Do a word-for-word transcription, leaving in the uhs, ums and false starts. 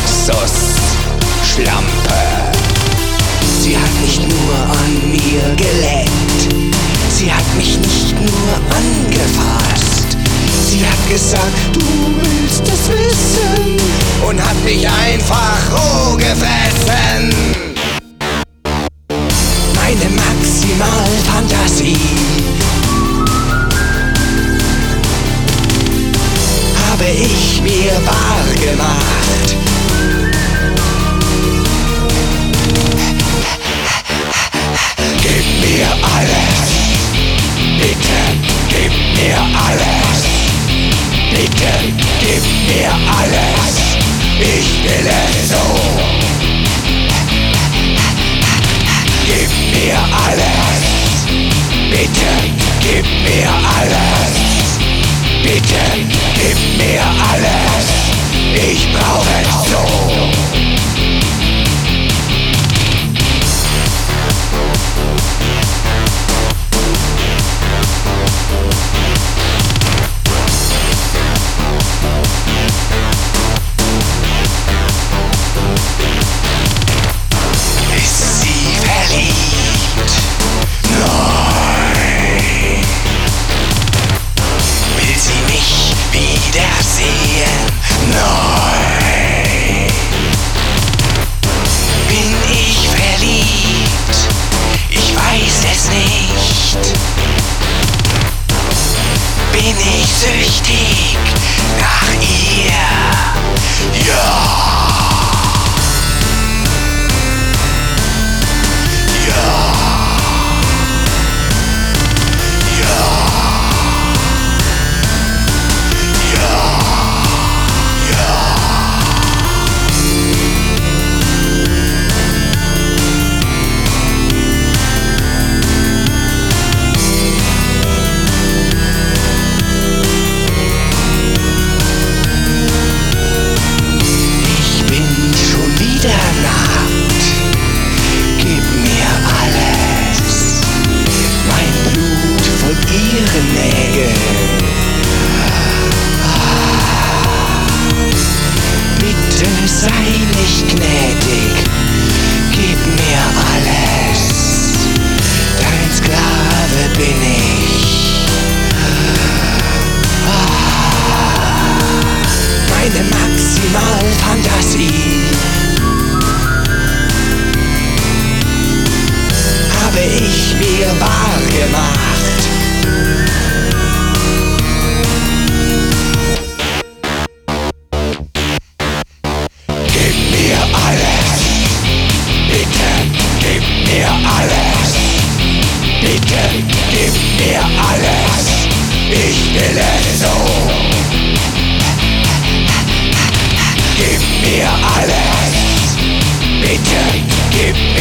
Luxusschlampe. Sie hat nicht nur an mir geleckt, sie hat mich nicht nur angefasst. Sie hat gesagt, du willst es wissen, und hat mich einfach roh gefressen. Meine Maximalfantasie habe ich mir wahr gemacht. Gib mir alles, bitte, gib mir alles. Bitte, gib mir alles, ich will es so. Gib mir alles, bitte, gib mir alles. Bitte, gib mir alles, ich brauch es so. Bin ich süchtig nach ihr? Ja. Ja. Ja. Ja. Ja. Sei nicht gnädig, gib mir alles, dein Sklave bin ich. Meine Maximalfantasie habe ich mir wahr gemacht. Bitte, gib mir alles, ich will es so. Gib mir alles, bitte, gib mir